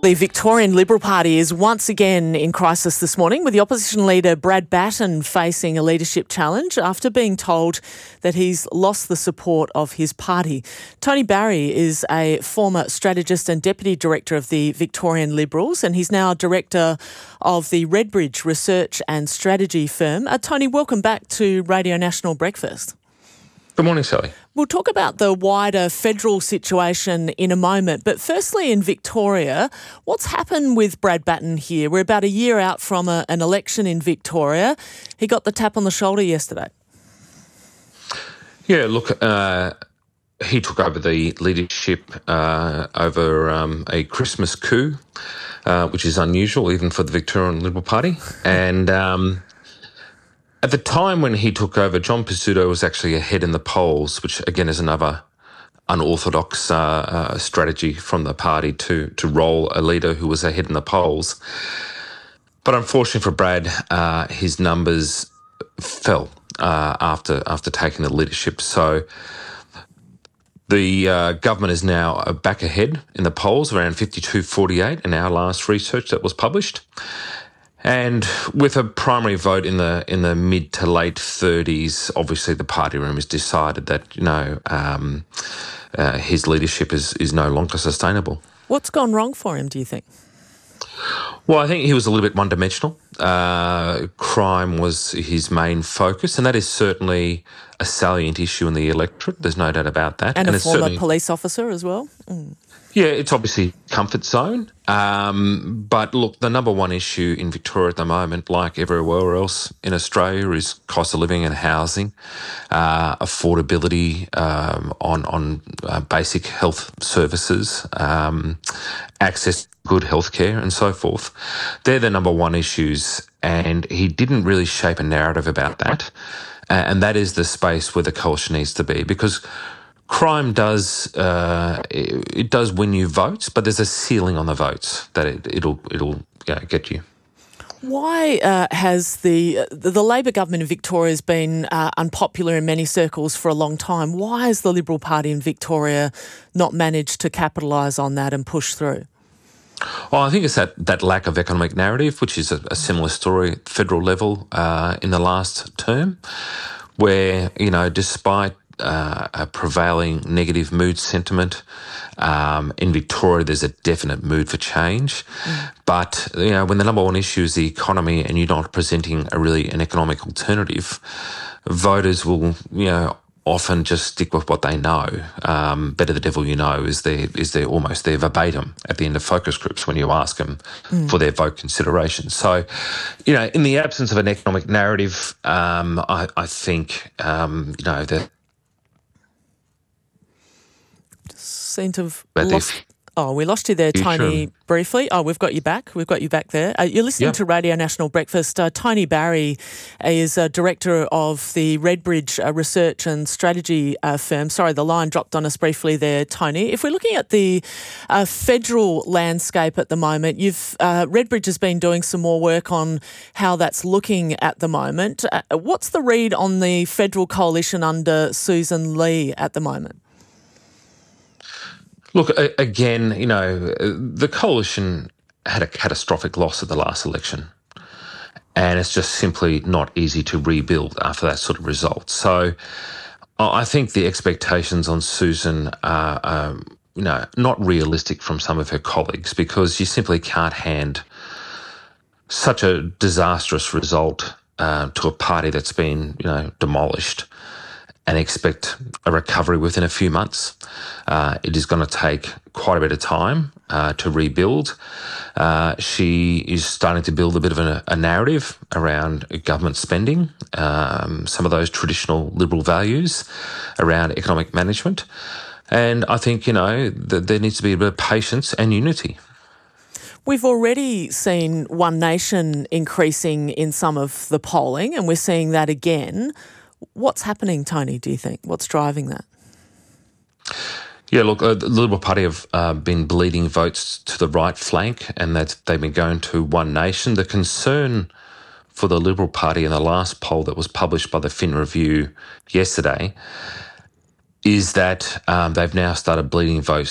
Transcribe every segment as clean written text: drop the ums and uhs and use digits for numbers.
The Victorian Liberal Party is once again in crisis this morning, with the opposition leader Brad Batten facing a leadership challenge after being told that he's lost the support of his party. Tony Barry is a former strategist and deputy director of the Victorian Liberals, and he's now director of the Redbridge research and strategy firm. Tony, welcome back to Radio National Breakfast. Good morning, Sally. We'll talk about the wider federal situation in a moment, but firstly in Victoria, what's happened with Brad Batten here? We're about a year out from an election in Victoria. He got the tap on the shoulder yesterday. Yeah, look, he took over the leadership over a Christmas coup, which is unusual even for the Victorian Liberal Party. And at the time when he took over, John Pesutto was actually ahead in the polls, which again is another unorthodox strategy from the party to roll a leader who was ahead in the polls. But unfortunately for Brad, his numbers fell after taking the leadership. So the government is now back ahead in the polls, around 52-48 in our last research that was published. And with a primary vote in the mid to late 30s, obviously the party room has decided that his leadership is no longer sustainable. What's gone wrong for him, do you think? Well, I think he was a little bit one-dimensional. Crime was his main focus, and that is certainly a salient issue in the electorate. There's no doubt about that. And a former police officer as well? Mm. Yeah, it's obviously comfort zone. But look, the number one issue in Victoria at the moment, like everywhere else in Australia, is cost of living and housing, affordability on basic health services, access to good healthcare and so forth. They're the number one issues, and he didn't really shape a narrative about that. And that is the space where the coalition needs to be, because crime does win you votes, but there's a ceiling on the votes that it'll get you. Why has the Labor government in Victoria has been unpopular in many circles for a long time? Why has the Liberal Party in Victoria not managed to capitalise on that and push through? Well, I think it's that lack of economic narrative, which is a similar story at federal level in the last term, where, despite a prevailing negative mood sentiment. In Victoria, there's a definite mood for change. But, when the number one issue is the economy and you're not presenting an economic alternative, voters will, often just stick with what they know. Better the devil you know is their almost their verbatim at the end of focus groups when you ask them for their vote consideration. So, in the absence of an economic narrative, I think, that seem to have lost. Oh, we lost you there, Tony, briefly. Oh, we've got you back. We've got you back there. You're listening to Radio National Breakfast. Tony Barry is director of the Redbridge research and strategy firm. Sorry, the line dropped on us briefly there, Tony. If we're looking at the federal landscape at the moment, Redbridge has been doing some more work on how that's looking at the moment. What's the read on the federal coalition under Susan Lee at the moment? Look, again, the coalition had a catastrophic loss at the last election, and it's just simply not easy to rebuild after that sort of result. So I think the expectations on Susan are not realistic from some of her colleagues, because you simply can't hand such a disastrous result to a party that's been, demolished and expect a recovery within a few months. It is going to take quite a bit of time to rebuild. She is starting to build a bit of a narrative around government spending, some of those traditional Liberal values around economic management. And I think, that there needs to be a bit of patience and unity. We've already seen One Nation increasing in some of the polling, and we're seeing that again. What's happening, Tony, do you think? What's driving that? Yeah, look, the Liberal Party have been bleeding votes to the right flank, and that they've been going to One Nation. The concern for the Liberal Party in the last poll that was published by the Fin Review yesterday is that they've now started bleeding votes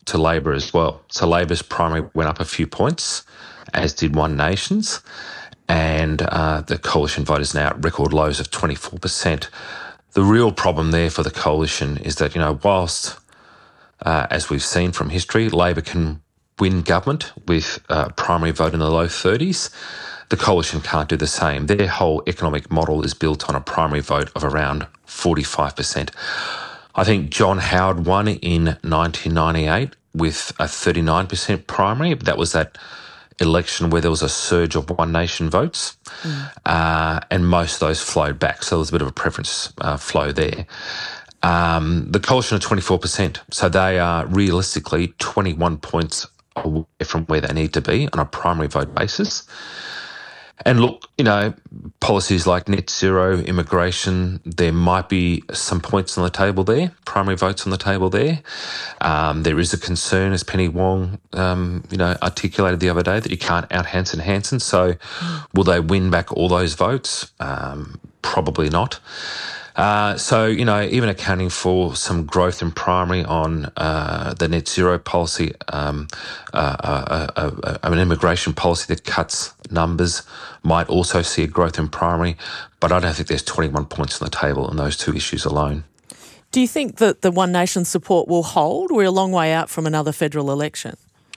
to Labor as well. So Labor's primary went up a few points, as did One Nation's, and the coalition vote is now at record lows of 24%. The real problem there for the coalition is that, whilst, as we've seen from history, Labor can win government with a primary vote in the low 30s, the coalition can't do the same. Their whole economic model is built on a primary vote of around 45%. I think John Howard won in 1998 with a 39% primary. That was that election where there was a surge of One Nation votes, and most of those flowed back. So there was a bit of a preference flow there. The coalition are 24%, so they are realistically 21 points away from where they need to be on a primary vote basis. And look, policies like net zero, immigration, there might be some points on the table there, primary votes on the table there. There is a concern, as Penny Wong, articulated the other day, that you can't out Hanson. So will they win back all those votes? Probably not. So, even accounting for some growth in primary on the net zero policy, an immigration policy that cuts numbers might also see a growth in primary, but I don't think there's 21 points on the table on those two issues alone. Do you think that the One Nation support will hold? We're a long way out from another federal election.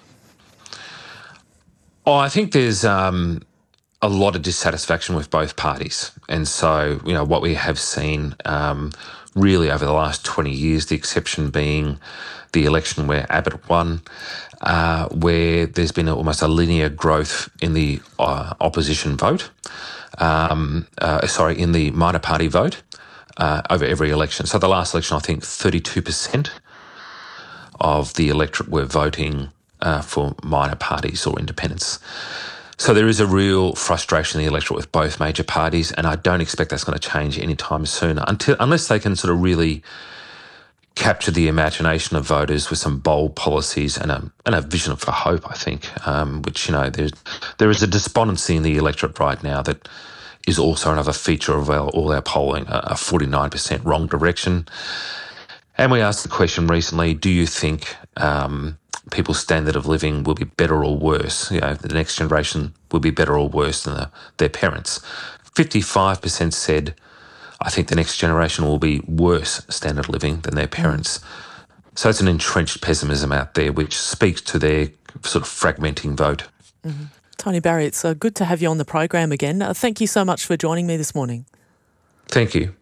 Oh, I think there's a lot of dissatisfaction with both parties. And so, what we have seen really over the last 20 years, the exception being the election where Abbott won, where there's been almost a linear growth in the opposition vote, in the minor party vote over every election. So the last election, I think 32% of the electorate were voting for minor parties or independents. So there is a real frustration in the electorate with both major parties, and I don't expect that's going to change anytime soon unless they can sort of really capture the imagination of voters with some bold policies and a vision for hope, I think, which, there is a despondency in the electorate right now that is also another feature of all our polling, a 49% wrong direction. And we asked the question recently, do you think people's standard of living will be better or worse? The next generation will be better or worse than their parents. 55% said, I think the next generation will be worse standard of living than their parents. So it's an entrenched pessimism out there, which speaks to their sort of fragmenting vote. Mm-hmm. Tony Barry, it's good to have you on the program again. Thank you so much for joining me this morning. Thank you.